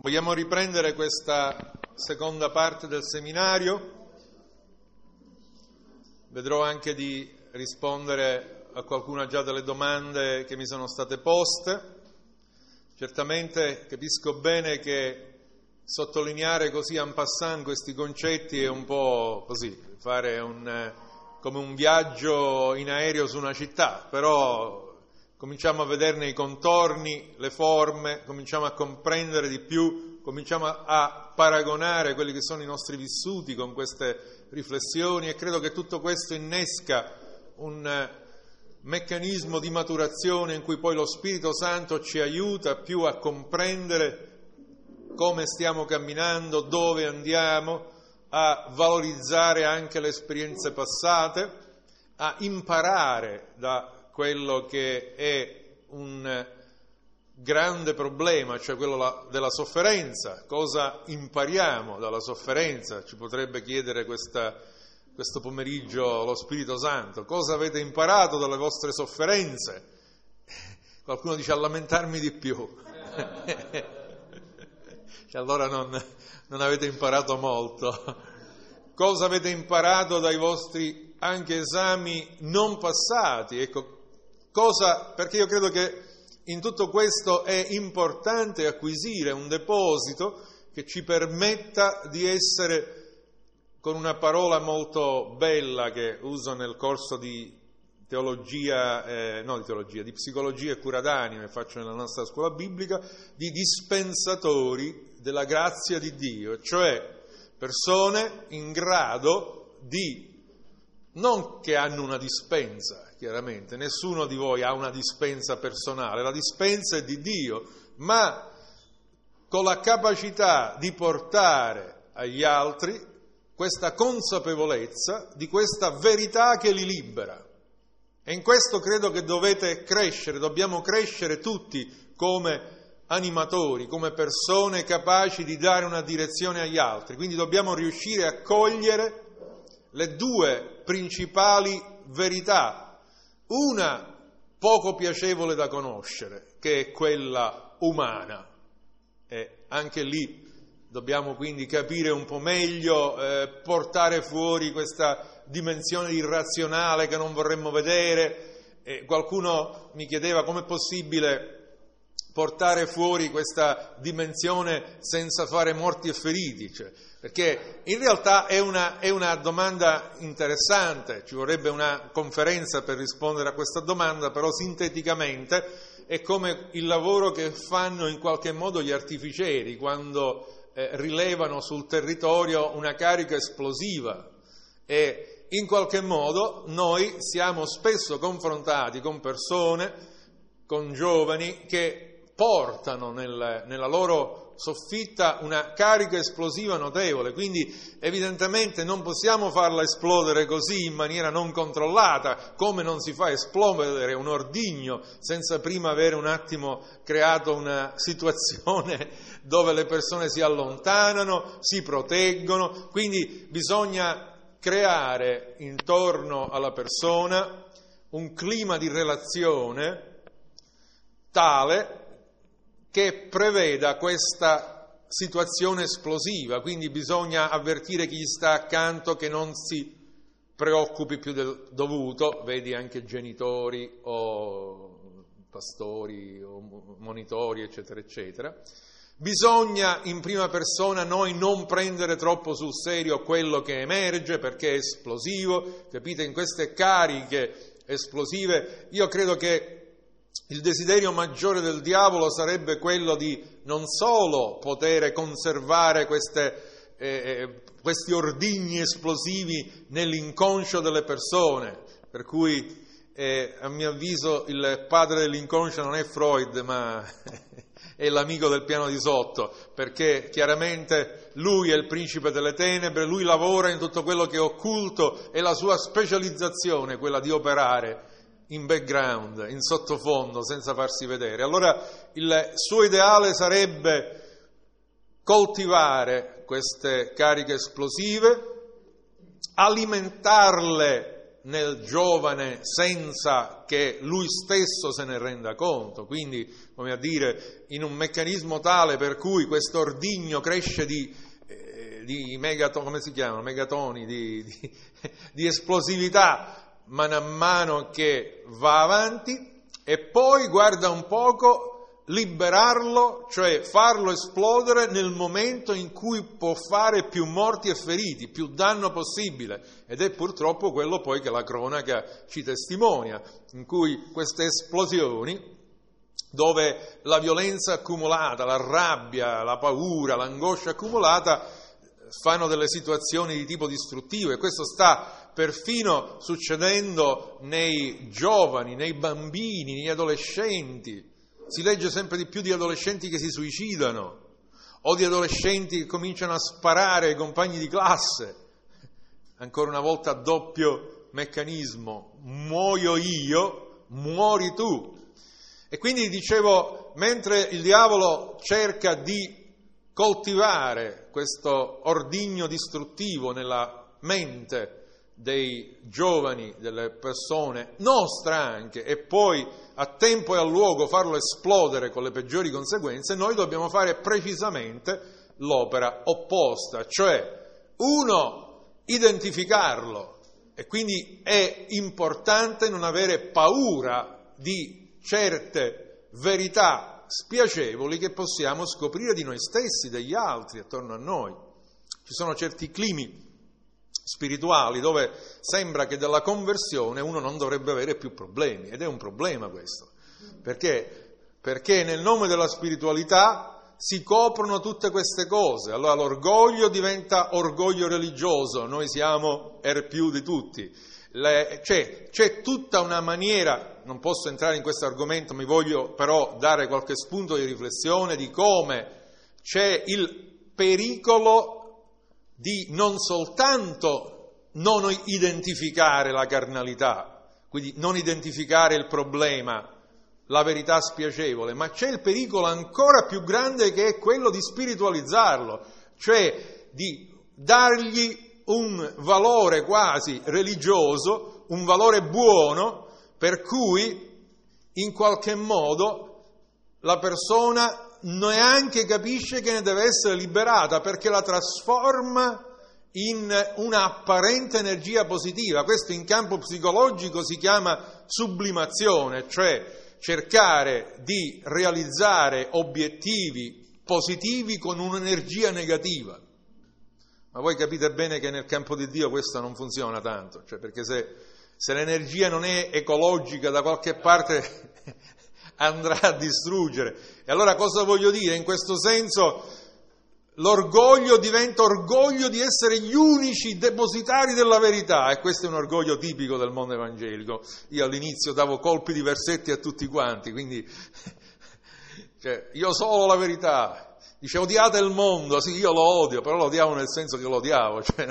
Vogliamo riprendere questa seconda parte del seminario. Vedrò anche di rispondere a qualcuna già delle domande che mi sono state poste. Certamente capisco bene che sottolineare così en passant questi concetti è un po' così, fare come un viaggio in aereo su una città, però cominciamo a vederne i contorni, le forme, cominciamo a comprendere di più, cominciamo a paragonare quelli che sono i nostri vissuti con queste riflessioni e credo che tutto questo innesca un meccanismo di maturazione in cui poi lo Spirito Santo ci aiuta più a comprendere come stiamo camminando, dove andiamo, a valorizzare anche le esperienze passate, a imparare da quello che è un grande problema, cioè quello della sofferenza. Cosa impariamo dalla sofferenza? Ci potrebbe chiedere questo pomeriggio lo Spirito Santo. Cosa avete imparato dalle vostre sofferenze? Qualcuno dice a lamentarmi di più. Allora non avete imparato molto. Cosa avete imparato dai vostri anche esami non passati? Ecco, perché io credo che in tutto questo è importante acquisire un deposito che ci permetta di essere, con una parola molto bella che uso nel corso di di psicologia e cura d'anima che faccio nella nostra scuola biblica, di dispensatori della grazia di Dio, cioè persone in grado di, non che hanno una dispensa, chiaramente, nessuno di voi ha una dispensa personale, la dispensa è di Dio, ma con la capacità di portare agli altri questa consapevolezza di questa verità che li libera. E in questo credo che dovete crescere, dobbiamo crescere tutti come animatori, come persone capaci di dare una direzione agli altri. Quindi dobbiamo riuscire a cogliere le due principali verità, una poco piacevole da conoscere, che è quella umana. E anche lì dobbiamo quindi capire un po' meglio, portare fuori questa dimensione irrazionale che non vorremmo vedere. Qualcuno mi chiedeva com'è possibile portare fuori questa dimensione senza fare morti e feriti, perché in realtà è una domanda interessante, ci vorrebbe una conferenza per rispondere a questa domanda, però sinteticamente è come il lavoro che fanno in qualche modo gli artificieri quando rilevano sul territorio una carica esplosiva, e in qualche modo noi siamo spesso confrontati con persone, con giovani che portano nella loro soffitta una carica esplosiva notevole, quindi evidentemente non possiamo farla esplodere così in maniera non controllata, come non si fa esplodere un ordigno senza prima avere un attimo creato una situazione dove le persone si allontanano, si proteggono. Quindi bisogna creare intorno alla persona un clima di relazione tale che preveda questa situazione esplosiva, quindi bisogna avvertire chi gli sta accanto che non si preoccupi più del dovuto, vedi anche genitori o pastori o monitori, eccetera, eccetera. Bisogna in prima persona noi non prendere troppo sul serio quello che emerge perché è esplosivo, capite? In queste cariche esplosive io credo che il desiderio maggiore del diavolo sarebbe quello di non solo poter conservare questi ordigni esplosivi nell'inconscio delle persone, per cui a mio avviso il padre dell'inconscio non è Freud, ma è l'amico del piano di sotto, perché chiaramente lui è il principe delle tenebre, lui lavora in tutto quello che è occulto e la sua specializzazione è quella di operare in background, in sottofondo, senza farsi vedere. Allora il suo ideale sarebbe coltivare queste cariche esplosive, alimentarle nel giovane senza che lui stesso se ne renda conto, quindi, come a dire, in un meccanismo tale per cui questo ordigno cresce di megatoni, di esplosività man mano che va avanti, e poi guarda un poco liberarlo, cioè farlo esplodere nel momento in cui può fare più morti e feriti, più danno possibile, ed è purtroppo quello poi che la cronaca ci testimonia, in cui queste esplosioni, dove la violenza accumulata, la rabbia, la paura, l'angoscia accumulata fanno delle situazioni di tipo distruttivo, e questo sta perfino succedendo nei giovani, nei bambini, negli adolescenti. Si legge sempre di più di adolescenti che si suicidano, o di adolescenti che cominciano a sparare ai compagni di classe. Ancora una volta doppio meccanismo: muoio io, muori tu. E quindi dicevo, mentre il diavolo cerca di coltivare questo ordigno distruttivo nella mente dei giovani, delle persone, nostra anche, e poi a tempo e a luogo farlo esplodere con le peggiori conseguenze, noi dobbiamo fare precisamente l'opera opposta, cioè, uno, identificarlo, e quindi è importante non avere paura di certe verità spiacevoli che possiamo scoprire di noi stessi, degli altri attorno a noi. Ci sono certi climi spirituali dove sembra che dalla conversione uno non dovrebbe avere più problemi, ed è un problema questo, perché nel nome della spiritualità si coprono tutte queste cose. Allora l'orgoglio diventa orgoglio religioso, noi siamo più di tutti, c'è tutta una maniera, non posso entrare in questo argomento, mi voglio però dare qualche spunto di riflessione di come c'è il pericolo di non soltanto non identificare la carnalità, quindi non identificare il problema, la verità spiacevole, ma c'è il pericolo ancora più grande, che è quello di spiritualizzarlo, cioè di dargli un valore quasi religioso, un valore buono, per cui in qualche modo la persona neanche capisce che ne deve essere liberata, perché la trasforma in una apparente energia positiva. Questo in campo psicologico si chiama sublimazione, cioè cercare di realizzare obiettivi positivi con un'energia negativa. Ma voi capite bene che nel campo di Dio questo non funziona tanto, cioè, perché se l'energia non è ecologica da qualche parte andrà a distruggere. E allora cosa voglio dire? In questo senso l'orgoglio diventa orgoglio di essere gli unici depositari della verità, e questo è un orgoglio tipico del mondo evangelico. Io all'inizio davo colpi di versetti a tutti quanti, quindi cioè, io solo la verità. Dice: odiate il mondo. Sì, io lo odio, però lo odiavo nel senso che lo odiavo, cioè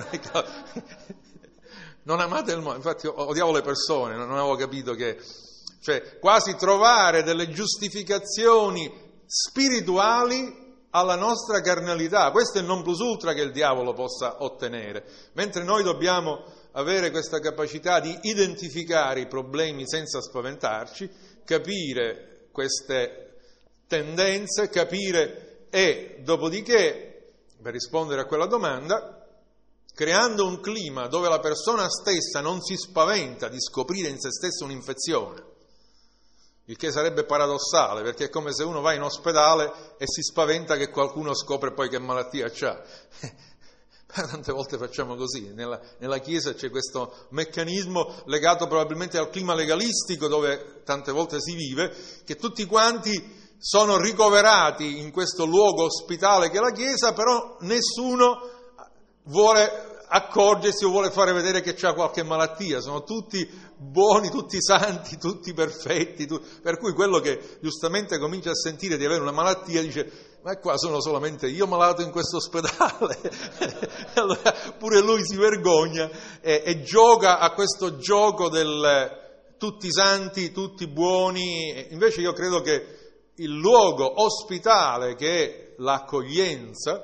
non amate il mondo. Infatti odiavo le persone, non avevo capito che, cioè, quasi trovare delle giustificazioni spirituali alla nostra carnalità. Questo è il non plus ultra che il diavolo possa ottenere, mentre noi dobbiamo avere questa capacità di identificare i problemi senza spaventarci, capire queste tendenze, capire, e dopodiché, per rispondere a quella domanda, creando un clima dove la persona stessa non si spaventa di scoprire in se stessa un'infezione, il che sarebbe paradossale, perché è come se uno va in ospedale e si spaventa che qualcuno scopre poi che malattia c'ha. Tante volte facciamo così, nella Chiesa c'è questo meccanismo legato probabilmente al clima legalistico dove tante volte si vive, che tutti quanti sono ricoverati in questo luogo ospitale che è la Chiesa, però nessuno vuole accorgersi o vuole fare vedere che c'ha qualche malattia, sono tutti buoni, tutti santi, tutti perfetti, per cui quello che giustamente comincia a sentire di avere una malattia dice: ma qua sono solamente io malato in questo ospedale. Allora pure lui si vergogna e gioca a questo gioco del tutti santi, tutti buoni. Invece io credo che il luogo ospitale, che è l'accoglienza,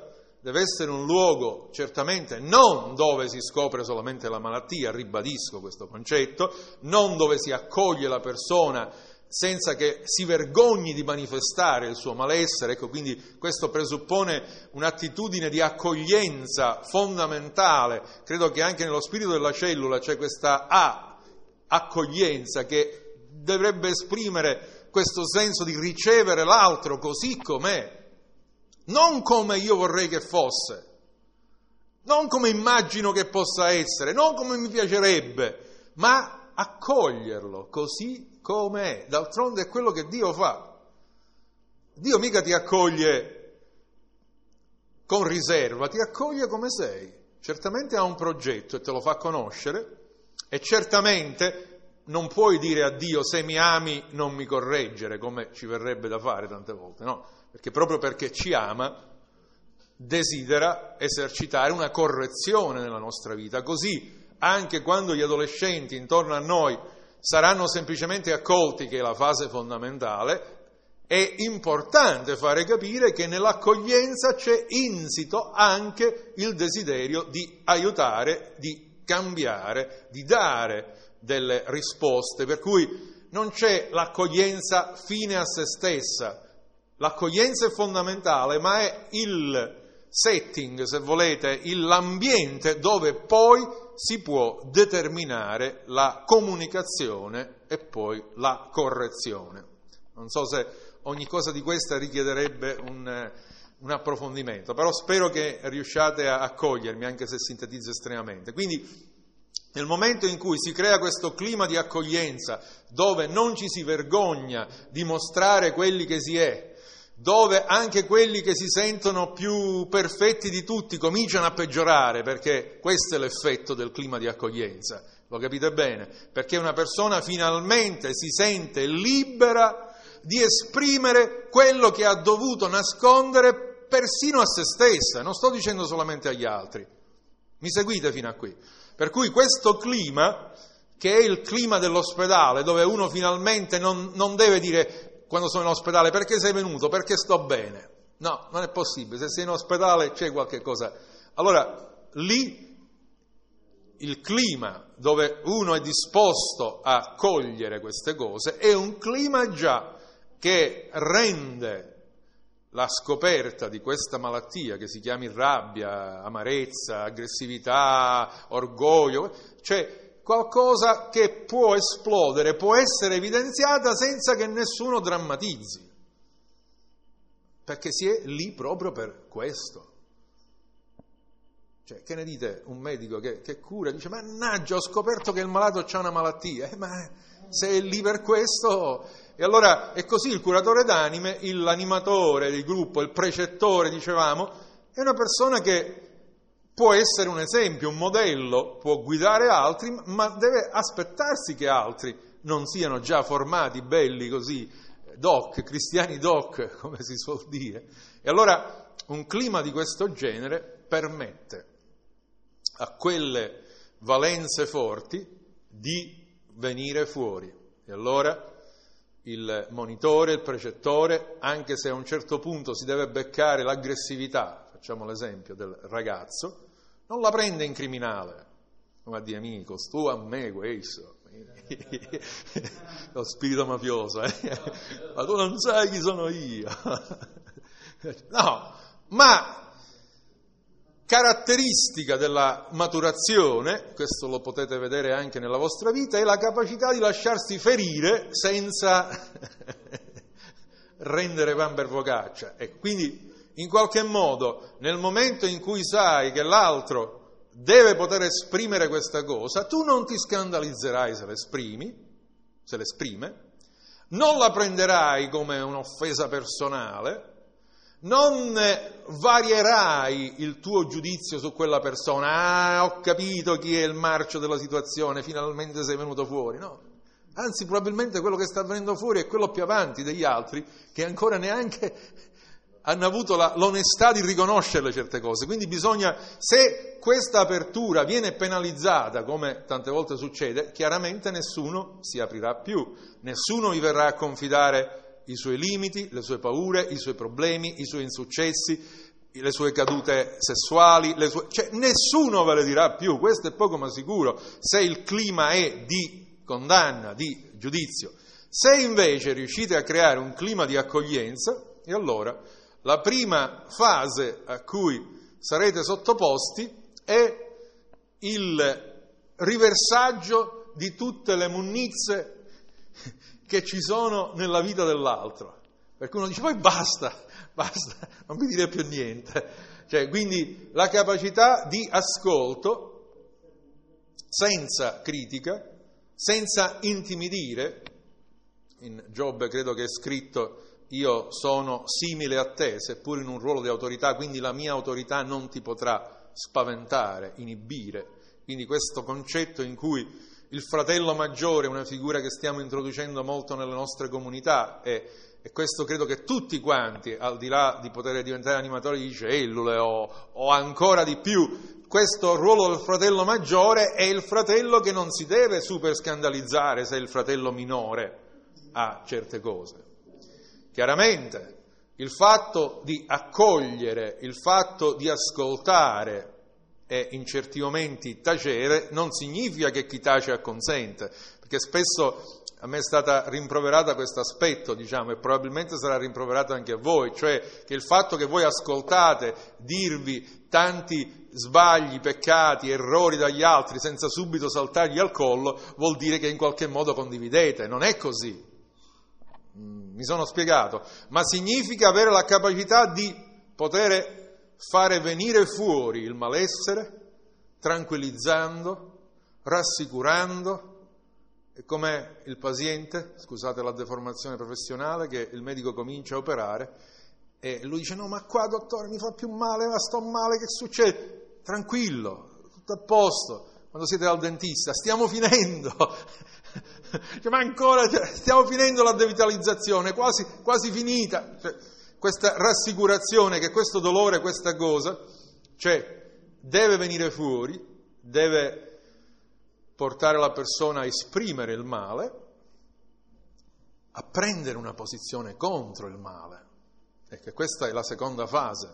deve essere un luogo certamente non dove si scopre solamente la malattia, ribadisco questo concetto, non dove si accoglie la persona senza che si vergogni di manifestare il suo malessere. Ecco, quindi questo presuppone un'attitudine di accoglienza fondamentale. Credo che anche nello spirito della cellula c'è questa accoglienza che dovrebbe esprimere questo senso di ricevere l'altro così com'è, non come io vorrei che fosse, non come immagino che possa essere, non come mi piacerebbe, ma accoglierlo così come è. D'altronde è quello che Dio fa. Dio mica ti accoglie con riserva, ti accoglie come sei. Certamente ha un progetto e te lo fa conoscere, e certamente non puoi dire a Dio: se mi ami non mi correggere, come ci verrebbe da fare tante volte, no? Perché proprio perché ci ama desidera esercitare una correzione nella nostra vita. Così anche quando gli adolescenti intorno a noi saranno semplicemente accolti, che è la fase fondamentale, è importante fare capire che nell'accoglienza c'è insito anche il desiderio di aiutare, di cambiare, di dare delle risposte, per cui non c'è l'accoglienza fine a se stessa. L'accoglienza è fondamentale, ma è il setting, se volete, l'ambiente dove poi si può determinare la comunicazione e poi la correzione. Non so se ogni cosa di questa richiederebbe un approfondimento, però spero che riusciate a cogliermi, anche se sintetizzo estremamente. Quindi, nel momento in cui si crea questo clima di accoglienza, dove non ci si vergogna di mostrare quelli che si è, dove anche quelli che si sentono più perfetti di tutti cominciano a peggiorare, perché questo è l'effetto del clima di accoglienza, lo capite bene? Perché una persona finalmente si sente libera di esprimere quello che ha dovuto nascondere persino a se stessa, non sto dicendo solamente agli altri. Mi seguite fino a qui? Per cui questo clima, che è il clima dell'ospedale, dove uno finalmente non deve dire: quando sono in ospedale, perché sei venuto? Perché sto bene. No, non è possibile. Se sei in ospedale c'è qualche cosa. Allora, lì il clima dove uno è disposto a cogliere queste cose è un clima già che rende la scoperta di questa malattia, che si chiami rabbia, amarezza, aggressività, orgoglio, cioè qualcosa che può esplodere, può essere evidenziata senza che nessuno drammatizzi, perché si è lì proprio per questo. Cioè, che ne dite un medico che cura, dice: mannaggia, ho scoperto che il malato ha una malattia, ma se è lì per questo... E allora è così, il curatore d'anime, l'animatore del gruppo, il precettore, dicevamo, è una persona che può essere un esempio, un modello, può guidare altri, ma deve aspettarsi che altri non siano già formati, belli così, doc, cristiani doc, come si suol dire. E allora un clima di questo genere permette a quelle valenze forti di venire fuori. E allora il monitore, il precettore, anche se a un certo punto si deve beccare l'aggressività, facciamo l'esempio del ragazzo, non la prende in criminale, come a dire: amico, tu a me questo, lo spirito mafioso, ma tu non sai chi sono io. No, ma caratteristica della maturazione, questo lo potete vedere anche nella vostra vita, è la capacità di lasciarsi ferire senza rendere pan per focaccia. E quindi, in qualche modo, nel momento in cui sai che l'altro deve poter esprimere questa cosa, tu non ti scandalizzerai se l'esprime, non la prenderai come un'offesa personale, non varierai il tuo giudizio su quella persona: ah, ho capito chi è il marcio della situazione, finalmente sei venuto fuori. No, anzi, probabilmente quello che sta venendo fuori è quello più avanti degli altri, che ancora neanche hanno avuto l'onestà di riconoscerle certe cose. Quindi bisogna, se questa apertura viene penalizzata, come tante volte succede, chiaramente nessuno si aprirà più, nessuno vi verrà a confidare i suoi limiti, le sue paure, i suoi problemi, i suoi insuccessi, le sue cadute sessuali, cioè nessuno ve le dirà più, questo è poco ma sicuro, se il clima è di condanna, di giudizio. Se invece riuscite a creare un clima di accoglienza, e allora la prima fase a cui sarete sottoposti è il riversaggio di tutte le munnizie che ci sono nella vita dell'altro. Perché uno dice, poi basta, non mi dire più niente. Cioè, quindi la capacità di ascolto senza critica, senza intimidire. In Giobbe credo che è scritto: io sono simile a te, seppur in un ruolo di autorità, quindi la mia autorità non ti potrà spaventare, inibire. Quindi questo concetto in cui il fratello maggiore è una figura che stiamo introducendo molto nelle nostre comunità, e questo credo che tutti quanti, al di là di poter diventare animatori di cellule o ancora di più, questo ruolo del fratello maggiore è il fratello che non si deve super scandalizzare se è il fratello minore a certe cose. Chiaramente il fatto di accogliere, il fatto di ascoltare e in certi momenti tacere non significa che chi tace acconsente, perché spesso a me è stata rimproverata questo aspetto, diciamo, e probabilmente sarà rimproverato anche a voi, cioè che il fatto che voi ascoltate dirvi tanti sbagli, peccati, errori dagli altri senza subito saltargli al collo vuol dire che in qualche modo condividete. Non è così. Mi sono spiegato, ma significa avere la capacità di poter fare venire fuori il malessere, tranquillizzando, rassicurando. È come il paziente, scusate la deformazione professionale, che il medico comincia a operare e lui dice: no, ma qua dottore mi fa più male, ma sto male, che succede? Tranquillo, tutto a posto. Quando siete dal dentista, stiamo finendo. Ma ancora, stiamo finendo la devitalizzazione, quasi finita. Cioè, questa rassicurazione che questo dolore, questa cosa, cioè, deve venire fuori, deve portare la persona a esprimere il male, a prendere una posizione contro il male. Ecco, questa è la seconda fase.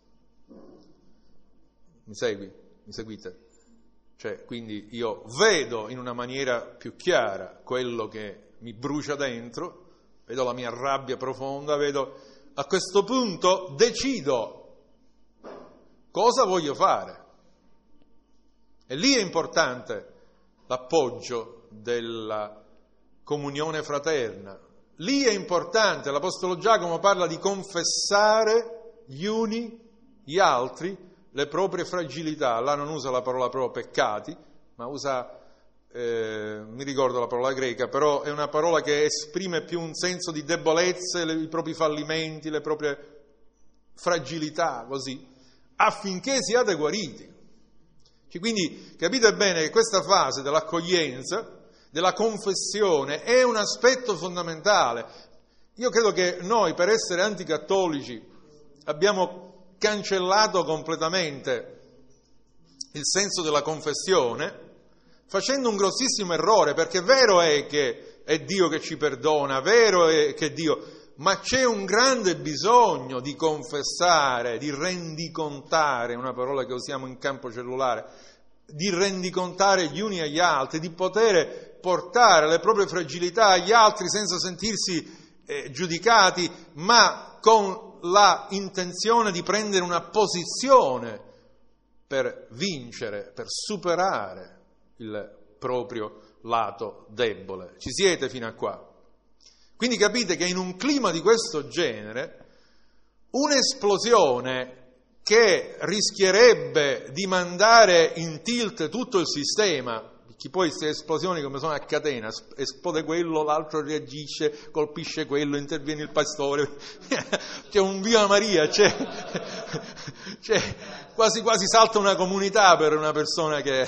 Mi segui? Mi seguite? Cioè, quindi io vedo in una maniera più chiara quello che mi brucia dentro, vedo la mia rabbia profonda, vedo, a questo punto decido cosa voglio fare. E lì è importante l'appoggio della comunione fraterna. Lì è importante, l'Apostolo Giacomo parla di confessare gli uni gli altri le proprie fragilità. Là non usa la parola proprio peccati, ma usa, mi ricordo la parola greca, però è una parola che esprime più un senso di debolezze, i propri fallimenti, le proprie fragilità, così, affinché siate guariti. Quindi capite bene che questa fase dell'accoglienza, della confessione, è un aspetto fondamentale. Io credo che noi, per essere anticattolici, abbiamo cancellato completamente il senso della confessione, facendo un grossissimo errore, perché vero è che è Dio che ci perdona, vero è che Dio, ma c'è un grande bisogno di confessare, di rendicontare, una parola che usiamo in campo cellulare, di rendicontare gli uni agli altri, di poter portare le proprie fragilità agli altri senza sentirsi giudicati, ma con la intenzione di prendere una posizione per vincere, per superare il proprio lato debole. Ci siete fino a qua? Quindi capite che in un clima di questo genere, un'esplosione che rischierebbe di mandare in tilt tutto il sistema, perché poi queste esplosioni come sono a catena, esplode quello, l'altro reagisce, colpisce quello, interviene il pastore, c'è un Via Maria, c'è quasi salta una comunità per una persona che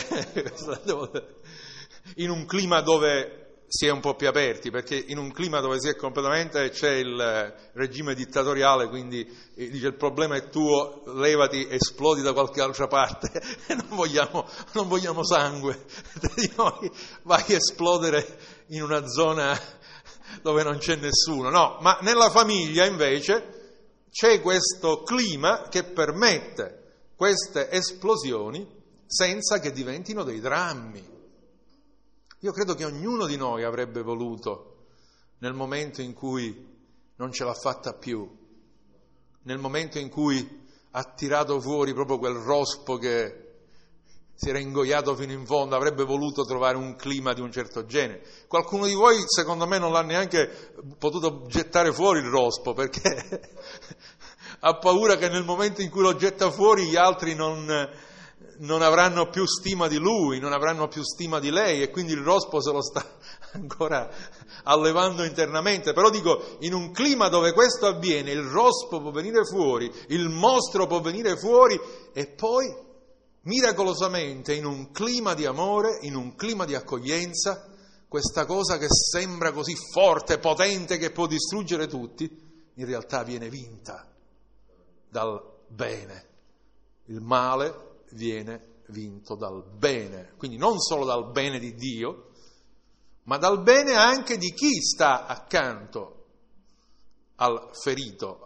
in un clima dove si è un po' più aperti, perché in un clima dove si è completamente, c'è il regime dittatoriale, quindi dice il problema è tuo, levati, esplodi da qualche altra parte, non vogliamo sangue di noi, vai a esplodere in una zona dove non c'è nessuno. No, ma nella famiglia invece c'è questo clima che permette queste esplosioni senza che diventino dei drammi. Io credo che ognuno di noi avrebbe voluto, nel momento in cui non ce l'ha fatta più, nel momento in cui ha tirato fuori proprio quel rospo che si era ingoiato fino in fondo, avrebbe voluto trovare un clima di un certo genere. Qualcuno di voi, secondo me, non l'ha neanche potuto gettare fuori il rospo, perché ha paura che nel momento in cui lo getta fuori gli altri non avranno più stima di lui, non avranno più stima di lei, e quindi il rospo se lo sta ancora allevando internamente. Però dico, in un clima dove questo avviene, il rospo può venire fuori, il mostro può venire fuori, e poi miracolosamente, in un clima di amore, in un clima di accoglienza, questa cosa che sembra così forte, potente, che può distruggere tutti, in realtà viene vinta dal bene. Il male viene vinto dal bene, quindi non solo dal bene di Dio, ma dal bene anche di chi sta accanto al ferito,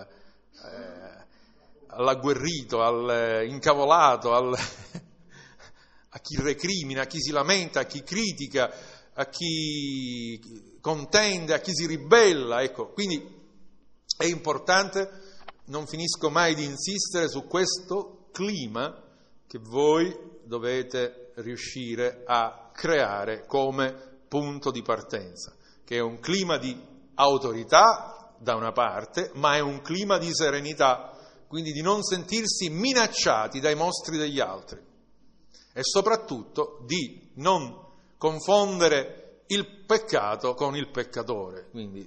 all'agguerrito, all'incavolato, a chi recrimina, a chi si lamenta, a chi critica, a chi contende, a chi si ribella. Ecco, quindi è importante, non finisco mai di insistere su questo clima che voi dovete riuscire a creare come punto di partenza, che è un clima di autorità da una parte, ma è un clima di serenità, quindi di non sentirsi minacciati dai mostri degli altri, e soprattutto di non confondere il peccato con il peccatore, quindi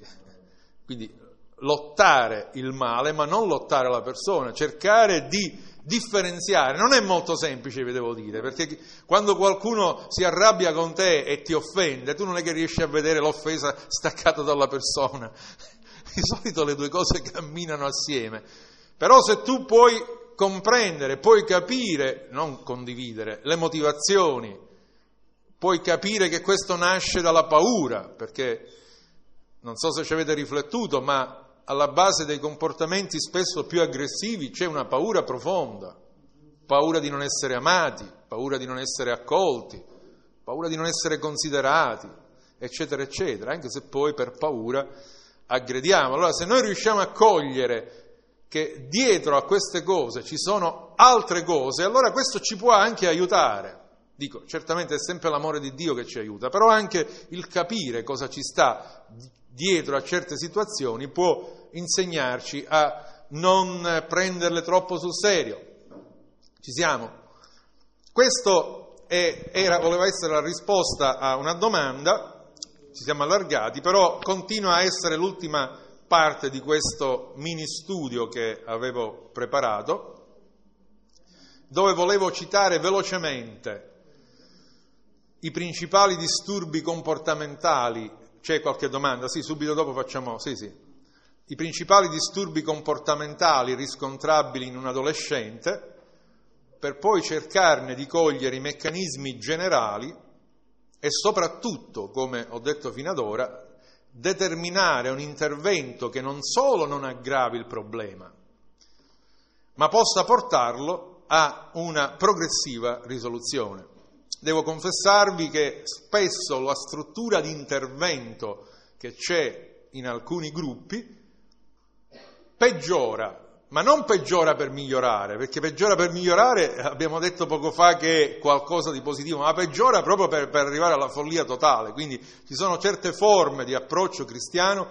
lottare il male, ma non lottare la persona, cercare di differenziare. Non è molto semplice, vi devo dire, perché quando qualcuno si arrabbia con te e ti offende, tu non è che riesci a vedere l'offesa staccata dalla persona. Di solito le due cose camminano assieme. Però se tu puoi comprendere, puoi capire, non condividere, le motivazioni, puoi capire che questo nasce dalla paura, perché non so se ci avete riflettuto, ma alla base dei comportamenti spesso più aggressivi c'è una paura profonda, paura di non essere amati, paura di non essere accolti, paura di non essere considerati, eccetera, eccetera, anche se poi per paura aggrediamo. Allora, se noi riusciamo a cogliere che dietro a queste cose ci sono altre cose, allora questo ci può anche aiutare. Dico, certamente è sempre l'amore di Dio che ci aiuta, però anche il capire cosa ci sta dietro a certe situazioni può insegnarci a non prenderle troppo sul serio. Ci siamo? Questo voleva essere la risposta a una domanda, ci siamo allargati, però continua a essere l'ultima parte di questo mini studio che avevo preparato, dove volevo citare velocemente i principali disturbi comportamentali. C'è qualche domanda? Sì, subito dopo facciamo. Sì. I principali disturbi comportamentali riscontrabili in un adolescente, per poi cercarne di cogliere i meccanismi generali e soprattutto, come ho detto fino ad ora, determinare un intervento che non solo non aggravi il problema, ma possa portarlo a una progressiva risoluzione. Devo confessarvi che spesso la struttura di intervento che c'è in alcuni gruppi peggiora, ma non peggiora per migliorare, perché peggiora per migliorare abbiamo detto poco fa che è qualcosa di positivo, ma peggiora proprio per arrivare alla follia totale. Quindi ci sono certe forme di approccio cristiano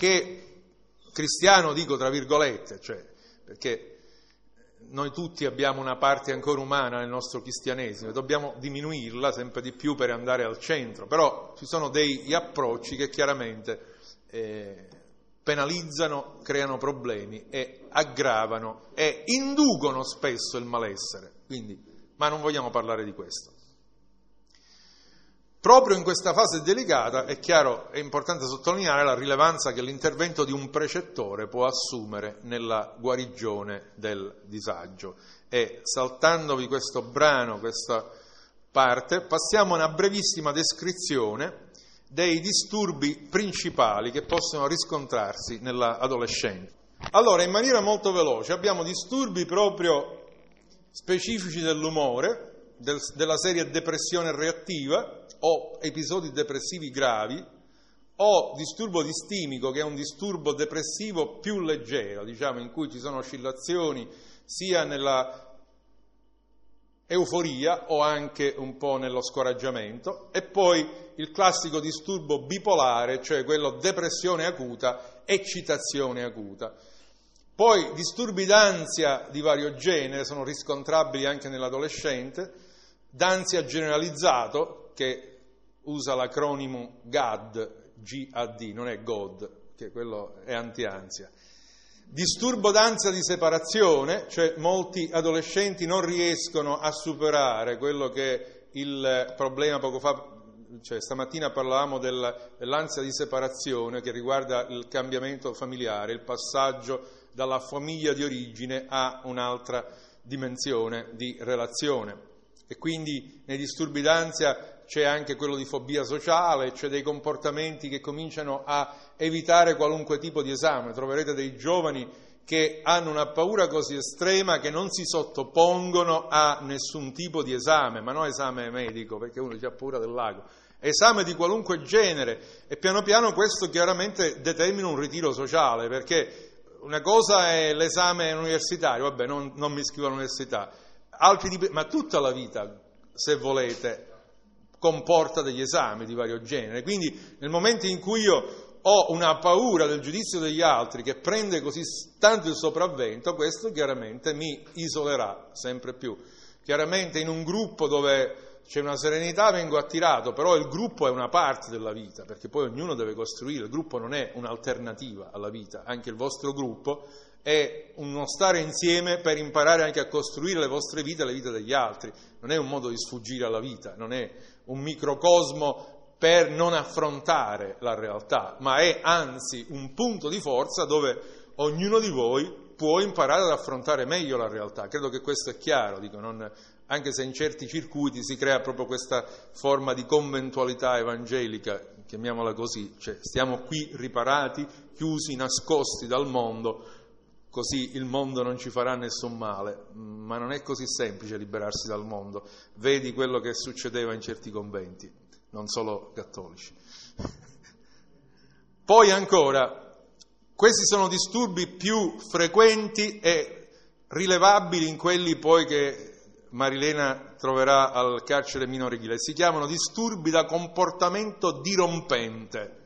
dico tra virgolette, cioè perché noi tutti abbiamo una parte ancora umana nel nostro cristianesimo e dobbiamo diminuirla sempre di più per andare al centro, però ci sono degli approcci che chiaramente penalizzano, creano problemi e aggravano e inducono spesso il malessere, ma non vogliamo parlare di questo. Proprio in questa fase delicata, è chiaro, è importante sottolineare la rilevanza che l'intervento di un precettore può assumere nella guarigione del disagio. E saltandovi questo brano, questa parte, passiamo a una brevissima descrizione dei disturbi principali che possono riscontrarsi nell'adolescente. Allora, in maniera molto veloce, abbiamo disturbi proprio specifici dell'umore, della serie depressione reattiva, o episodi depressivi gravi, o disturbo distimico, che è un disturbo depressivo più leggero, diciamo, in cui ci sono oscillazioni sia nella euforia o anche un po' nello scoraggiamento, e poi il classico disturbo bipolare, cioè quello depressione acuta, eccitazione acuta. Poi disturbi d'ansia di vario genere sono riscontrabili anche nell'adolescente, d'ansia generalizzato, che usa l'acronimo GAD, G-A-D, non è GOD, che quello è anti-ansia. Disturbo d'ansia di separazione, cioè molti adolescenti non riescono a superare quello che è il problema, poco fa, cioè stamattina parlavamo dell'ansia di separazione che riguarda il cambiamento familiare, il passaggio dalla famiglia di origine a un'altra dimensione di relazione. E quindi nei disturbi d'ansia c'è anche quello di fobia sociale, c'è dei comportamenti che cominciano a evitare qualunque tipo di esame. Troverete dei giovani che hanno una paura così estrema che non si sottopongono a nessun tipo di esame, ma non esame medico, perché uno ha paura del lago, esame di qualunque genere, e piano piano questo chiaramente determina un ritiro sociale, perché una cosa è l'esame universitario, vabbè, non mi iscrivo all'università, altri tipi, ma tutta la vita, se volete, comporta degli esami di vario genere. Quindi nel momento in cui io ho una paura del giudizio degli altri che prende così tanto il sopravvento, questo chiaramente mi isolerà sempre più. Chiaramente in un gruppo dove c'è una serenità vengo attirato, però il gruppo è una parte della vita, perché poi ognuno deve costruire, il gruppo non è un'alternativa alla vita, anche il vostro gruppo è uno stare insieme per imparare anche a costruire le vostre vite e le vite degli altri, non è un modo di sfuggire alla vita, non è un microcosmo per non affrontare la realtà, ma è anzi un punto di forza dove ognuno di voi può imparare ad affrontare meglio la realtà. Credo che questo è chiaro, dico, anche se in certi circuiti si crea proprio questa forma di conventualità evangelica, chiamiamola così, cioè stiamo qui riparati, chiusi, nascosti dal mondo, così il mondo non ci farà nessun male, ma non è così semplice liberarsi dal mondo. Vedi quello che succedeva in certi conventi, non solo cattolici. Poi ancora, questi sono disturbi più frequenti e rilevabili in quelli poi che Marilena troverà al carcere minorile, si chiamano disturbi da comportamento dirompente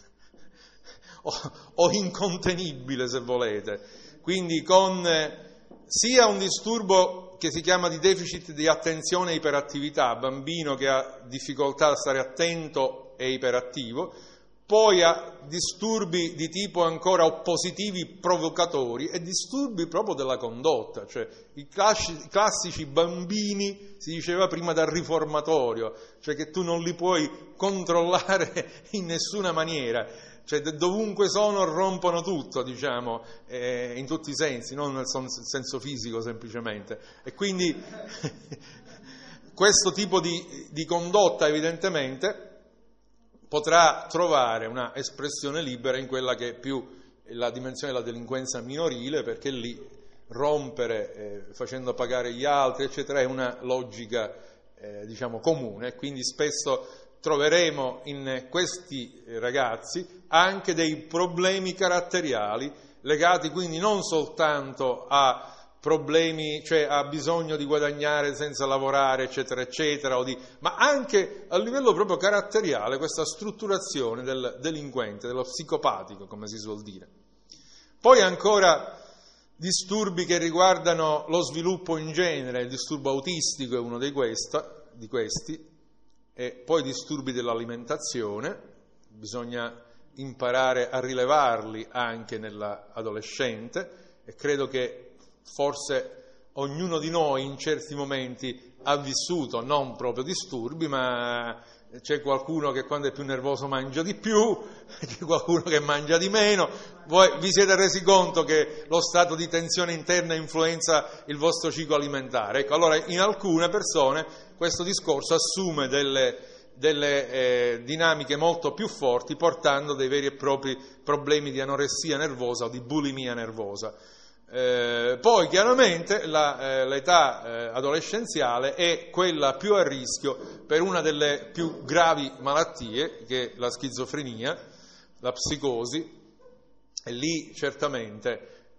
o incontenibile, se volete. Quindi con sia un disturbo che si chiama di deficit di attenzione e iperattività, bambino che ha difficoltà a stare attento e iperattivo, poi ha disturbi di tipo ancora oppositivi provocatori e disturbi proprio della condotta, cioè i classici bambini, si diceva prima, dal riformatorio, cioè che tu non li puoi controllare in nessuna maniera. Cioè dovunque sono rompono tutto, diciamo, in tutti i sensi, non nel senso fisico semplicemente. E quindi questo tipo di condotta evidentemente potrà trovare una espressione libera in quella che è più la dimensione della delinquenza minorile, perché lì rompere facendo pagare gli altri, eccetera, è una logica diciamo comune, quindi spesso troveremo in questi ragazzi anche dei problemi caratteriali legati quindi non soltanto a problemi, cioè a bisogno di guadagnare senza lavorare, eccetera, eccetera, ma anche a livello proprio caratteriale, questa strutturazione del delinquente, dello psicopatico, come si suol dire. Poi ancora disturbi che riguardano lo sviluppo in genere, il disturbo autistico è uno di questi, e poi disturbi dell'alimentazione, bisogna imparare a rilevarli anche nell'adolescente, e credo che forse ognuno di noi in certi momenti ha vissuto non proprio disturbi, ma c'è qualcuno che quando è più nervoso mangia di più, c'è qualcuno che mangia di meno. Voi vi siete resi conto che lo stato di tensione interna influenza il vostro ciclo alimentare? Ecco, allora in alcune persone questo discorso assume delle dinamiche molto più forti, portando dei veri e propri problemi di anoressia nervosa o di bulimia nervosa. Poi chiaramente l'età adolescenziale è quella più a rischio per una delle più gravi malattie, che è la schizofrenia, la psicosi, e lì certamente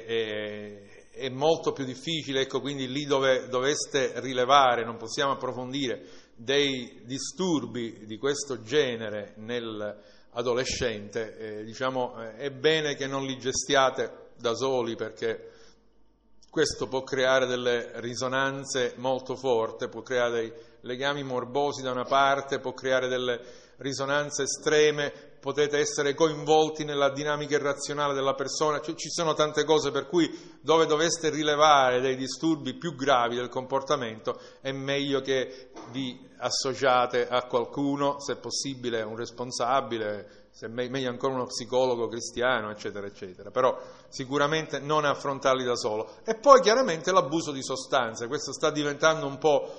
è molto più difficile, ecco, quindi lì dove doveste rilevare, non possiamo approfondire, dei disturbi di questo genere nell'adolescente, è bene che non li gestiate da soli, perché questo può creare delle risonanze molto forti, può creare dei legami morbosi da una parte, può creare delle risonanze estreme, potete essere coinvolti nella dinamica irrazionale della persona, cioè, ci sono tante cose per cui dove doveste rilevare dei disturbi più gravi del comportamento è meglio che vi associate a qualcuno, se possibile un responsabile, se meglio ancora uno psicologo cristiano, eccetera, eccetera, però sicuramente non affrontarli da solo. E poi chiaramente l'abuso di sostanze, questo sta diventando un po'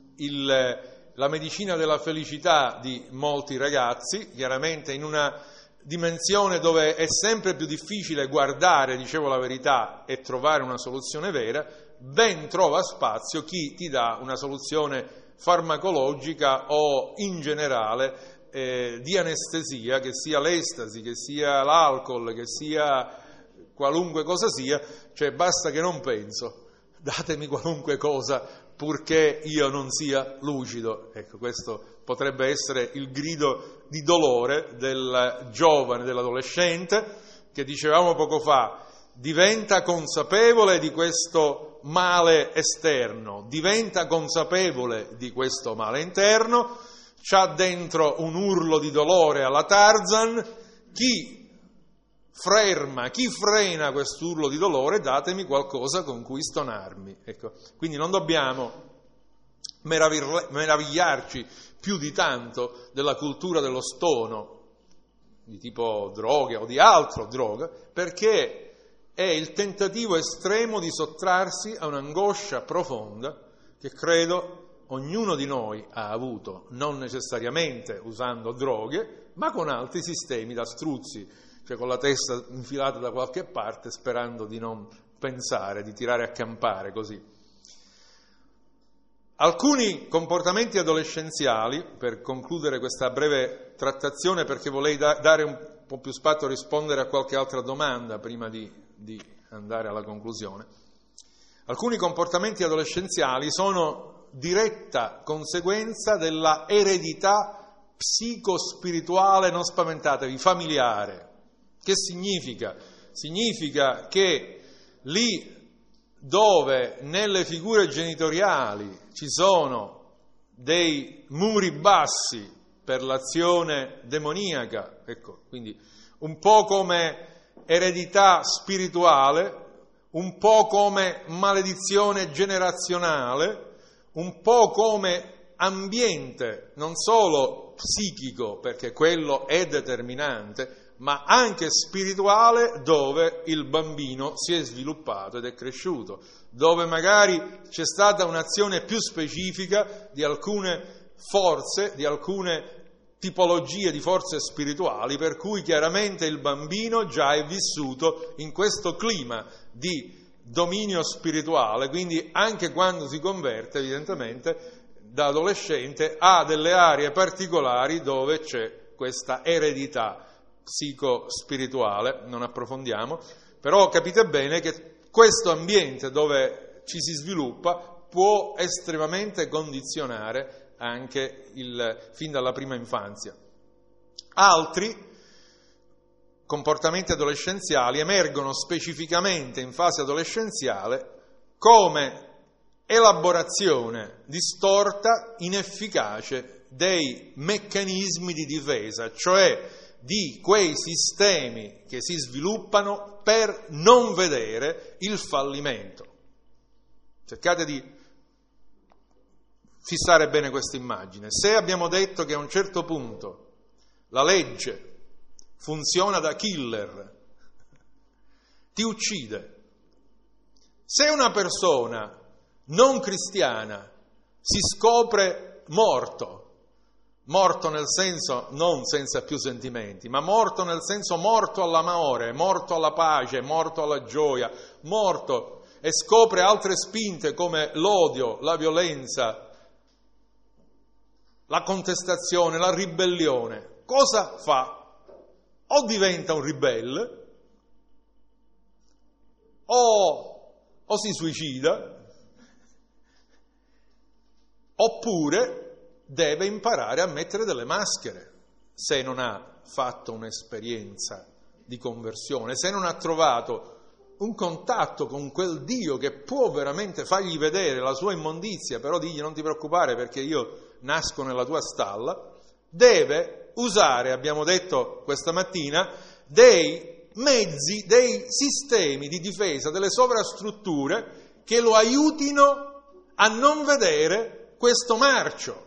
la medicina della felicità di molti ragazzi, chiaramente in una dimensione dove è sempre più difficile guardare, dicevo la verità, e trovare una soluzione vera, ben trova spazio chi ti dà una soluzione farmacologica o in generale di anestesia, che sia l'estasi, che sia l'alcol, che sia qualunque cosa sia, cioè basta che non penso, datemi qualunque cosa purché io non sia lucido. Ecco, questo potrebbe essere il grido di dolore del giovane, dell'adolescente, che dicevamo poco fa, diventa consapevole di questo male esterno, diventa consapevole di questo male interno, c'ha dentro un urlo di dolore alla Tarzan, chi frena quest'urlo di dolore, datemi qualcosa con cui stonarmi. Ecco, quindi non dobbiamo meravigliarci più di tanto della cultura dello stono, di tipo droga o di altro droga, perché è il tentativo estremo di sottrarsi a un'angoscia profonda che credo ognuno di noi ha avuto, non necessariamente usando droghe, ma con altri sistemi da struzzi, cioè con la testa infilata da qualche parte, sperando di non pensare, di tirare a campare così. Alcuni comportamenti adolescenziali, per concludere questa breve trattazione, perché vorrei dare un po' più spazio a rispondere a qualche altra domanda prima di andare alla conclusione. Alcuni comportamenti adolescenziali sono diretta conseguenza della eredità psicospirituale, non spaventatevi, familiare. Che significa? Significa che lì dove nelle figure genitoriali ci sono dei muri bassi per l'azione demoniaca, ecco, quindi un po' come eredità spirituale, un po' come maledizione generazionale, un po' come ambiente non solo psichico, perché quello è determinante, ma anche spirituale, dove il bambino si è sviluppato ed è cresciuto, dove magari c'è stata un'azione più specifica di alcune forze, di alcune tipologie di forze spirituali, per cui chiaramente il bambino già è vissuto in questo clima di dominio spirituale, quindi anche quando si converte, evidentemente, da adolescente ha delle aree particolari dove c'è questa eredità psico-spirituale, non approfondiamo, però capite bene che questo ambiente dove ci si sviluppa può estremamente condizionare anche fin dalla prima infanzia. Altri comportamenti adolescenziali emergono specificamente in fase adolescenziale come elaborazione distorta, inefficace dei meccanismi di difesa, cioè di quei sistemi che si sviluppano per non vedere il fallimento. Cercate di fissare bene questa immagine. Se abbiamo detto che a un certo punto la legge funziona da killer, ti uccide. Se una persona non cristiana si scopre morto, morto nel senso non senza più sentimenti, ma morto nel senso morto all'amore, morto alla pace, morto alla gioia, morto, e scopre altre spinte come l'odio, la violenza, la contestazione, la ribellione, cosa fa? O diventa un ribelle, o si suicida, oppure deve imparare a mettere delle maschere, se non ha fatto un'esperienza di conversione, se non ha trovato un contatto con quel Dio che può veramente fargli vedere la sua immondizia, però digli non ti preoccupare perché io nasco nella tua stalla, deve usare, abbiamo detto questa mattina, dei mezzi, dei sistemi di difesa, delle sovrastrutture che lo aiutino a non vedere questo marcio.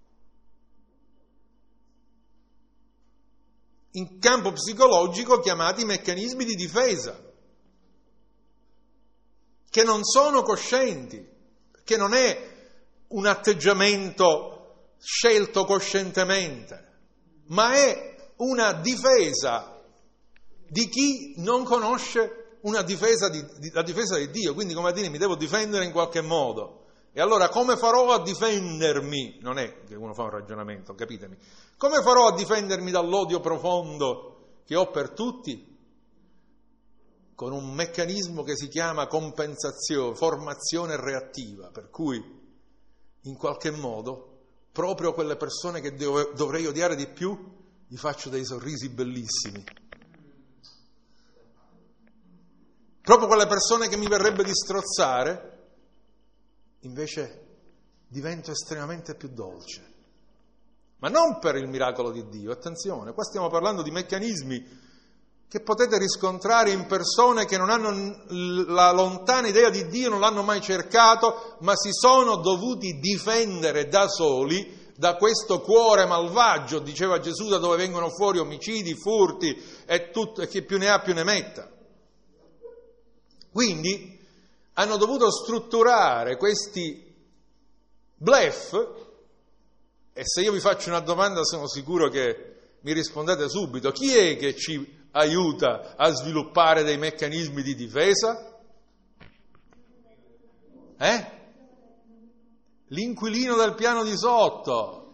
In campo psicologico chiamati meccanismi di difesa, che non sono coscienti, che non è un atteggiamento scelto coscientemente, ma è una difesa di chi non conosce la difesa di Dio, quindi come a dire mi devo difendere in qualche modo. E allora come farò a difendermi? Non è che uno fa un ragionamento, capitemi. Come farò a difendermi dall'odio profondo che ho per tutti? Con un meccanismo che si chiama compensazione, formazione reattiva, per cui in qualche modo proprio quelle persone che dovrei odiare di più gli faccio dei sorrisi bellissimi. Proprio quelle persone che mi verrebbe di strozzare, invece divento estremamente più dolce. Ma non per il miracolo di Dio, attenzione, qua stiamo parlando di meccanismi che potete riscontrare in persone che non hanno la lontana idea di Dio, non l'hanno mai cercato, ma si sono dovuti difendere da soli da questo cuore malvagio, diceva Gesù, da dove vengono fuori omicidi, furti e tutto, e chi più ne ha più ne metta. Quindi hanno dovuto strutturare questi bluff, e se io vi faccio una domanda sono sicuro che mi rispondete subito. Chi è che ci aiuta a sviluppare dei meccanismi di difesa? L'inquilino del piano di sotto.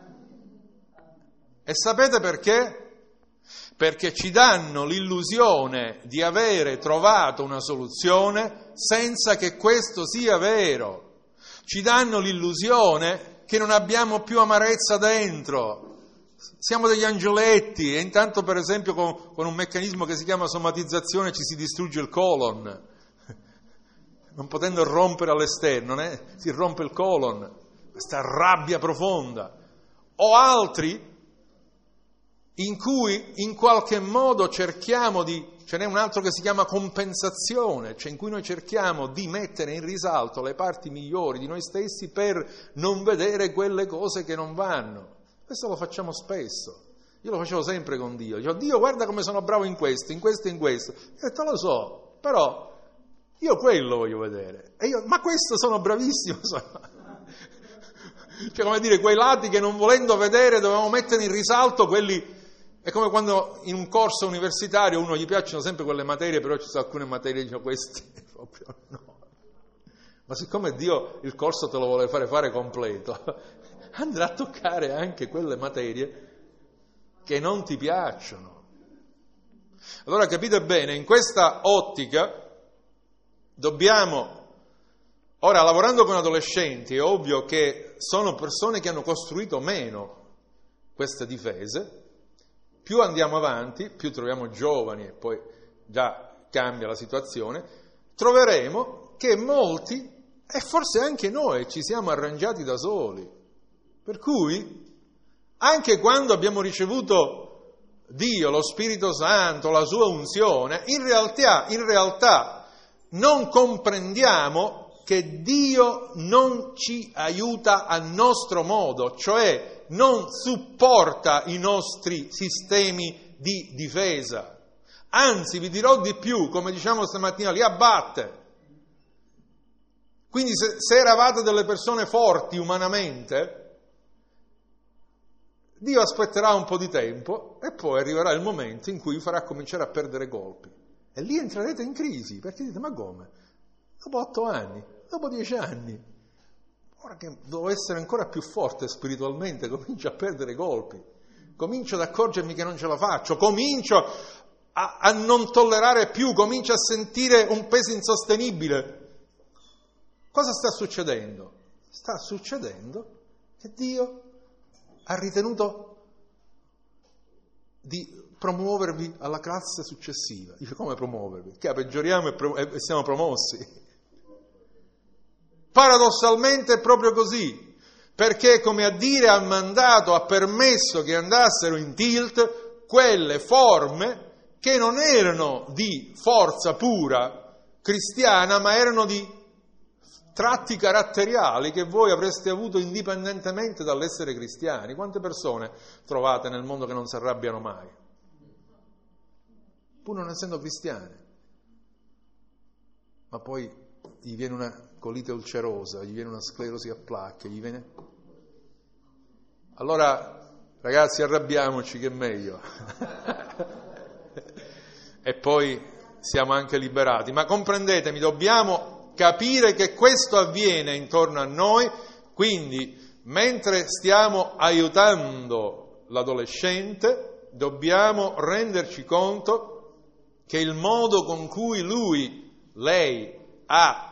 E sapete perché? Perché ci danno l'illusione di avere trovato una soluzione senza che questo sia vero. Ci danno l'illusione che non abbiamo più amarezza dentro. Siamo degli angioletti e intanto per esempio con un meccanismo che si chiama somatizzazione ci si distrugge il colon, non potendo rompere all'esterno, si rompe il colon, questa rabbia profonda. O altri in cui in qualche modo cerchiamo ce n'è un altro che si chiama compensazione, cioè in cui noi cerchiamo di mettere in risalto le parti migliori di noi stessi per non vedere quelle cose che non vanno. Questo lo facciamo spesso. Io lo facevo sempre con Dio. Dicevo, Dio, guarda come sono bravo in questo, in questo e in questo. Io ho detto, lo so, però io quello voglio vedere. E io, ma questo sono bravissimo. Cioè, come dire, quei lati che non volendo vedere dovevamo mettere in risalto quelli. È come quando in un corso universitario uno gli piacciono sempre quelle materie, però ci sono alcune materie che dicono queste proprio no. Ma siccome Dio il corso te lo vuole fare completo, andrà a toccare anche quelle materie che non ti piacciono. Allora capite bene, in questa ottica dobbiamo, ora lavorando con adolescenti, è ovvio che sono persone che hanno costruito meno queste difese. Più andiamo avanti, più troviamo giovani e poi già cambia la situazione, troveremo che molti, e forse anche noi, ci siamo arrangiati da soli. Per cui, anche quando abbiamo ricevuto Dio, lo Spirito Santo, la sua unzione, in realtà non comprendiamo che Dio non ci aiuta a nostro modo, cioè non supporta i nostri sistemi di difesa. Anzi, vi dirò di più, come diciamo stamattina, li abbatte. Quindi se eravate delle persone forti umanamente, Dio aspetterà un po' di tempo e poi arriverà il momento in cui vi farà cominciare a perdere colpi. E lì entrerete in crisi, perché dite, ma come? Dopo 8 anni, dopo 10 anni, ora che devo essere ancora più forte spiritualmente, comincio a perdere colpi, comincio ad accorgermi che non ce la faccio, comincio a non tollerare più, comincio a sentire un peso insostenibile. Cosa sta succedendo? Sta succedendo che Dio ha ritenuto di promuovervi alla classe successiva. Dice, come promuovervi? Che peggioriamo e siamo promossi. Paradossalmente è proprio così, perché come a dire ha mandato, ha permesso che andassero in tilt quelle forme che non erano di forza pura cristiana, ma erano di tratti caratteriali che voi avreste avuto indipendentemente dall'essere cristiani. Quante persone trovate nel mondo che non si arrabbiano mai, pur non essendo cristiane, ma poi gli viene una colite ulcerosa, gli viene una sclerosi a placche, gli viene... Allora, ragazzi, arrabbiamoci che è meglio. E poi siamo anche liberati. Ma comprendetemi, dobbiamo capire che questo avviene intorno a noi, quindi mentre stiamo aiutando l'adolescente dobbiamo renderci conto che il modo con cui lei ha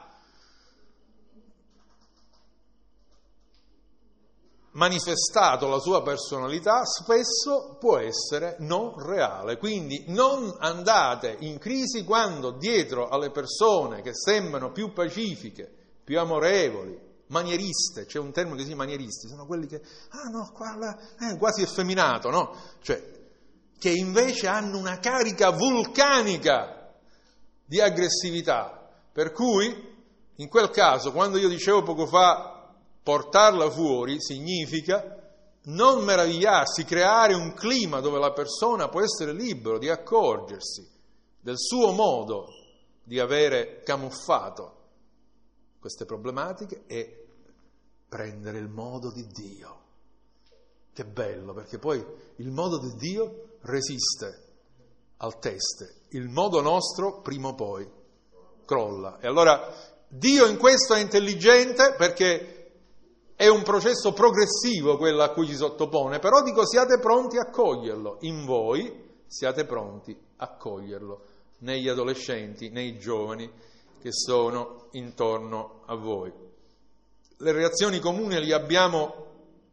manifestato la sua personalità spesso può essere non reale, quindi non andate in crisi quando dietro alle persone che sembrano più pacifiche, più amorevoli, manieriste, c'è un termine così, manieristi, sono quelli che, quasi effeminato, no? Cioè, che invece hanno una carica vulcanica di aggressività, per cui in quel caso, quando io dicevo poco fa portarla fuori, significa non meravigliarsi, creare un clima dove la persona può essere libero di accorgersi del suo modo di avere camuffato queste problematiche e prendere il modo di Dio. Che bello, perché poi il modo di Dio resiste al test, il modo nostro prima o poi crolla. E allora Dio in questo è intelligente, perché è un processo progressivo quello a cui ci sottopone, però dico siate pronti a coglierlo, in voi siate pronti a coglierlo, negli adolescenti, nei giovani che sono intorno a voi. Le reazioni comuni le abbiamo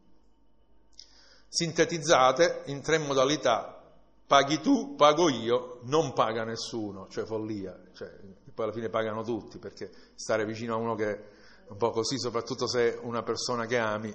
sintetizzate in 3 modalità: paghi tu, pago io, non paga nessuno, cioè follia, cioè, poi alla fine pagano tutti, perché stare vicino a uno che è un po' così, soprattutto se è una persona che ami,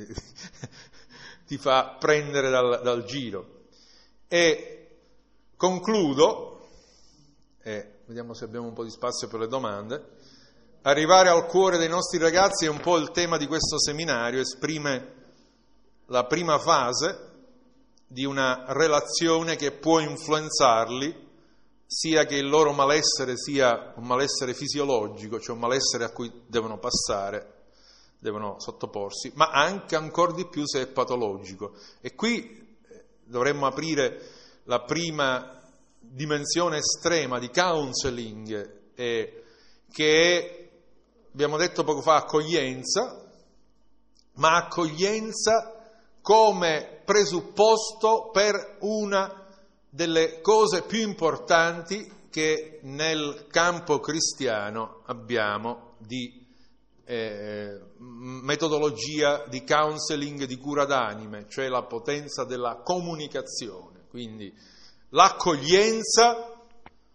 ti fa prendere dal giro. E concludo, vediamo se abbiamo un po' di spazio per le domande. Arrivare al cuore dei nostri ragazzi è un po' il tema di questo seminario, esprime la prima fase di una relazione che può influenzarli, sia che il loro malessere sia un malessere fisiologico, cioè un malessere a cui devono passare, devono sottoporsi, ma anche ancora di più se è patologico. E qui dovremmo aprire la prima dimensione estrema di counseling, che è, abbiamo detto poco fa, accoglienza, ma accoglienza come presupposto per una delle cose più importanti che nel campo cristiano abbiamo di metodologia di counseling, di cura d'anime, cioè la potenza della comunicazione. Quindi l'accoglienza,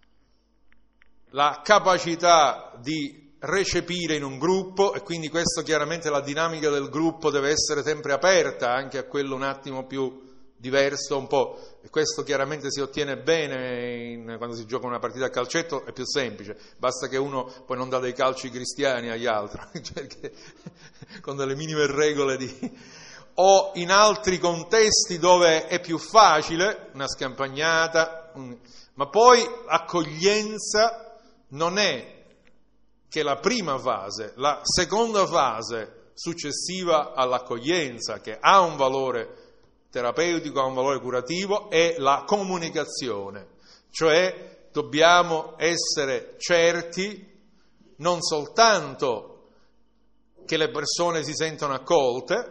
la capacità di recepire in un gruppo, e quindi questo chiaramente la dinamica del gruppo deve essere sempre aperta anche a quello un attimo più diverso, un po', e questo chiaramente si ottiene bene quando si gioca una partita a calcetto, è più semplice, basta che uno poi non dà dei calci cristiani agli altri, perché con delle minime regole o in altri contesti dove è più facile, una scampagnata, ma poi accoglienza non è che la prima fase, la seconda fase successiva all'accoglienza, che ha un valore terapeutico, ha un valore curativo, è la comunicazione. Cioè dobbiamo essere certi non soltanto che le persone si sentano accolte,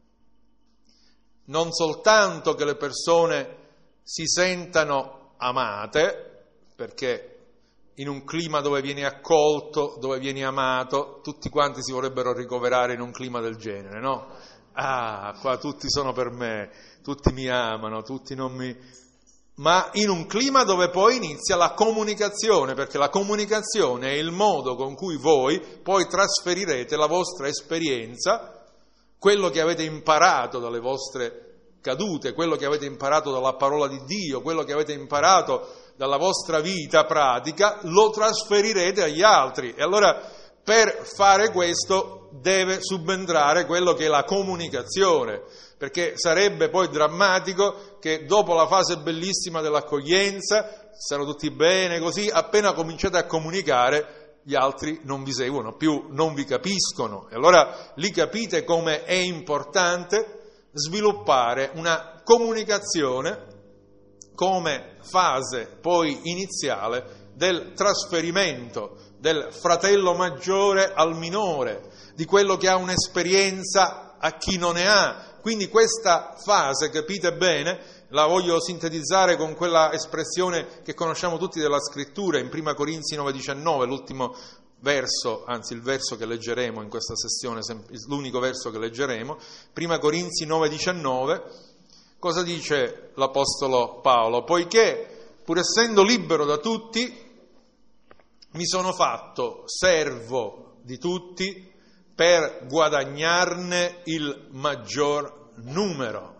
non soltanto che le persone si sentano amate, perché in un clima dove vieni accolto, dove vieni amato, tutti quanti si vorrebbero ricoverare in un clima del genere, no? Ah, qua tutti sono per me, tutti mi amano, tutti non mi... Ma in un clima dove poi inizia la comunicazione, perché la comunicazione è il modo con cui voi poi trasferirete la vostra esperienza, quello che avete imparato dalle vostre cadute, quello che avete imparato dalla parola di Dio, quello che avete imparato dalla vostra vita pratica, lo trasferirete agli altri. E allora per fare questo deve subentrare quello che è la comunicazione, perché sarebbe poi drammatico che dopo la fase bellissima dell'accoglienza, stanno tutti bene così, appena cominciate a comunicare gli altri non vi seguono più, non vi capiscono. E allora lì capite come è importante sviluppare una comunicazione come fase poi iniziale del trasferimento del fratello maggiore al minore, di quello che ha un'esperienza a chi non ne ha. Quindi questa fase, capite bene, la voglio sintetizzare con quella espressione che conosciamo tutti della Scrittura, in 1 Corinzi 9,19, l'ultimo verso, anzi il verso che leggeremo in questa sessione, l'unico verso che leggeremo, 1 Corinzi 9,19, cosa dice l'Apostolo Paolo? Poiché, pur essendo libero da tutti, mi sono fatto servo di tutti per guadagnarne il maggior numero.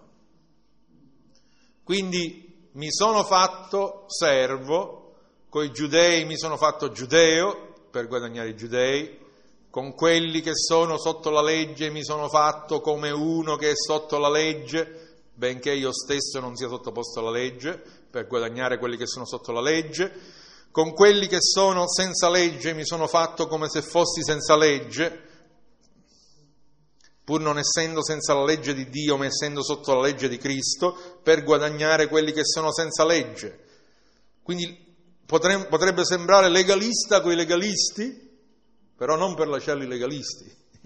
Quindi mi sono fatto servo, coi giudei mi sono fatto giudeo per guadagnare i giudei, con quelli che sono sotto la legge mi sono fatto come uno che è sotto la legge, benché io stesso non sia sottoposto alla legge, per guadagnare quelli che sono sotto la legge. Con quelli che sono senza legge mi sono fatto come se fossi senza legge, pur non essendo senza la legge di Dio, ma essendo sotto la legge di Cristo, per guadagnare quelli che sono senza legge. Quindi potrebbe sembrare legalista coi legalisti, però non per lasciarli legalisti.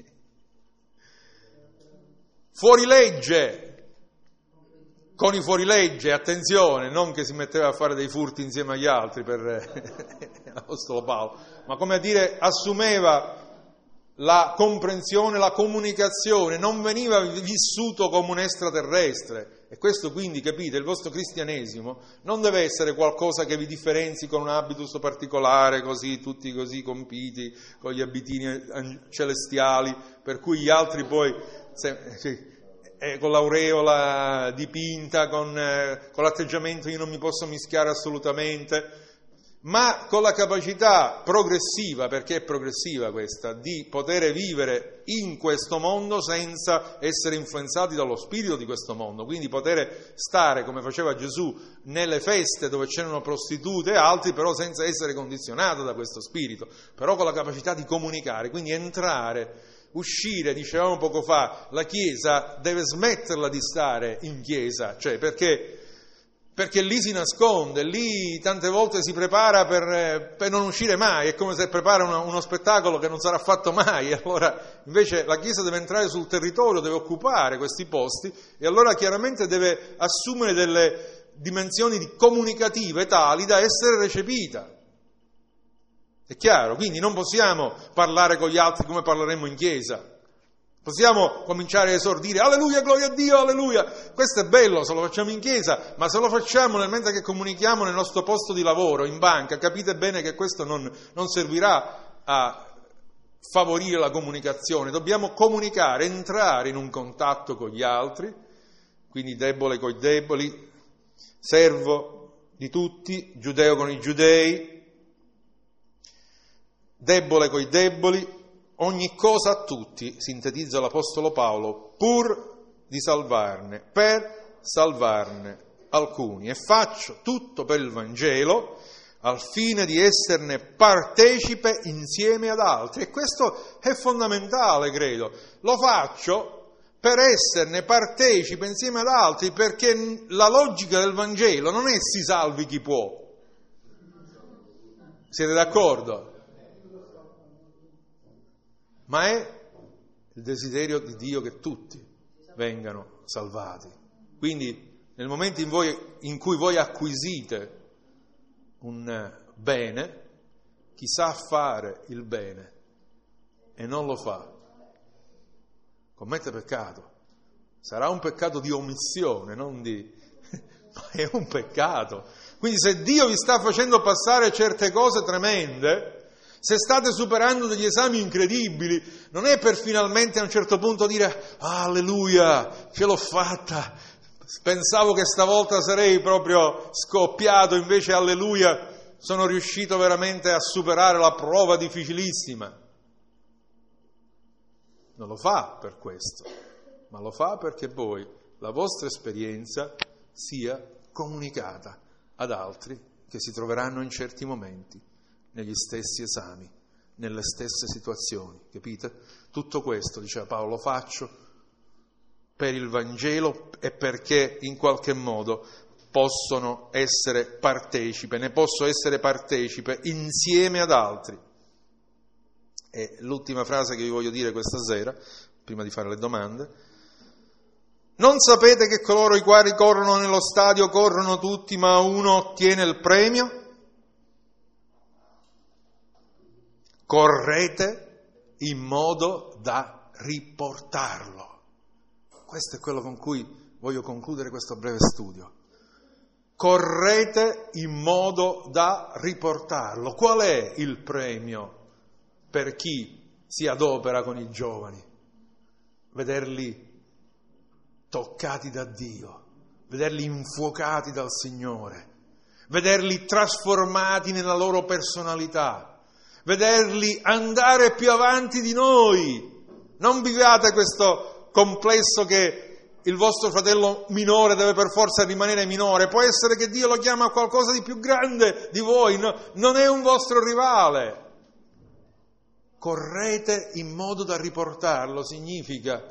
Fuori legge con i fuorilegge, attenzione, non che si metteva a fare dei furti insieme agli altri per l'Apostolo Paolo, ma come a dire assumeva la comprensione, la comunicazione, non veniva vissuto come un extraterrestre. E questo quindi, capite, il vostro cristianesimo non deve essere qualcosa che vi differenzi con un habitus particolare, così, tutti così compiti, con gli abitini celestiali, per cui gli altri poi... con l'aureola dipinta, con l'atteggiamento io non mi posso mischiare assolutamente, ma con la capacità progressiva, perché è progressiva questa, di poter vivere in questo mondo senza essere influenzati dallo spirito di questo mondo, quindi poter stare, come faceva Gesù, nelle feste dove c'erano prostitute e altri, però senza essere condizionato da questo spirito, però con la capacità di comunicare, quindi entrare, uscire. Dicevamo poco fa, la Chiesa deve smetterla di stare in Chiesa, cioè perché lì si nasconde, lì tante volte si prepara per non uscire mai, è come se prepara uno spettacolo che non sarà fatto mai. Allora invece la Chiesa deve entrare sul territorio, deve occupare questi posti e allora chiaramente deve assumere delle dimensioni comunicative tali da essere recepita. È chiaro? Quindi non possiamo parlare con gli altri come parleremmo in chiesa. Possiamo cominciare a esordire, alleluia, gloria a Dio, alleluia. Questo è bello se lo facciamo in chiesa, ma se lo facciamo nel mentre che comunichiamo nel nostro posto di lavoro, in banca, capite bene che questo non servirà a favorire la comunicazione. Dobbiamo comunicare, entrare in un contatto con gli altri, quindi debole con i deboli, servo di tutti, giudeo con i giudei, debole coi deboli, ogni cosa a tutti, sintetizza l'Apostolo Paolo, pur di salvarne, per salvarne alcuni. E faccio tutto per il Vangelo, al fine di esserne partecipe insieme ad altri. E questo è fondamentale, credo. Lo faccio per esserne partecipe insieme ad altri, perché la logica del Vangelo non è si salvi chi può. Siete d'accordo? Ma è il desiderio di Dio che tutti vengano salvati. Quindi nel momento in cui voi acquisite un bene, chi sa fare il bene e non lo fa, commette peccato. Sarà un peccato di omissione, non di... ma è un peccato. Quindi se Dio vi sta facendo passare certe cose tremende, se state superando degli esami incredibili, non è per finalmente a un certo punto dire alleluia, ce l'ho fatta, pensavo che stavolta sarei proprio scoppiato, invece alleluia, sono riuscito veramente a superare la prova difficilissima. Non lo fa per questo, ma lo fa perché voi, la vostra esperienza, sia comunicata ad altri che si troveranno in certi momenti negli stessi esami, nelle stesse situazioni, capite? Tutto questo, diceva Paolo, lo faccio per il Vangelo e perché in qualche modo possono essere partecipe, ne posso essere partecipe insieme ad altri. E l'ultima frase che vi voglio dire questa sera, prima di fare le domande: non sapete che coloro i quali corrono nello stadio corrono tutti, ma uno ottiene il premio? Correte in modo da riportarlo. Questo è quello con cui voglio concludere questo breve studio. Correte in modo da riportarlo. Qual è il premio per chi si adopera con i giovani? Vederli toccati da Dio, vederli infuocati dal Signore, vederli trasformati nella loro personalità, vederli andare più avanti di noi. Non viviate questo complesso che il vostro fratello minore deve per forza rimanere minore. Può essere che Dio lo chiama a qualcosa di più grande di voi, non è un vostro rivale. Correte in modo da riportarlo, significa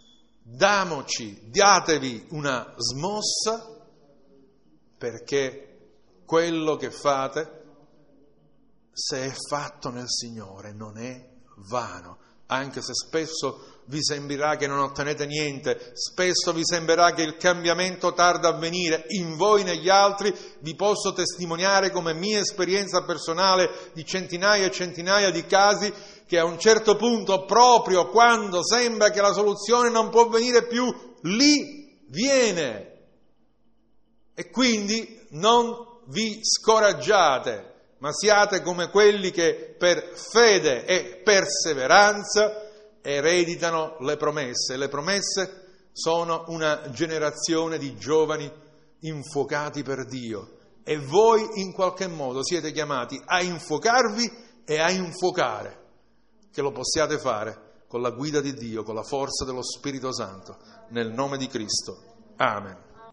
datevi una smossa, perché quello che fate, se è fatto nel Signore, non è vano, anche se spesso vi sembrerà che non ottenete niente, spesso vi sembrerà che il cambiamento tarda a venire in voi e negli altri. Vi posso testimoniare come mia esperienza personale di centinaia e centinaia di casi che a un certo punto, proprio quando sembra che la soluzione non può venire più, lì viene. E quindi non vi scoraggiate, ma siate come quelli che per fede e perseveranza ereditano le promesse. Le promesse sono una generazione di giovani infuocati per Dio, e voi in qualche modo siete chiamati a infuocarvi e a infuocare, che lo possiate fare con la guida di Dio, con la forza dello Spirito Santo, nel nome di Cristo. Amen.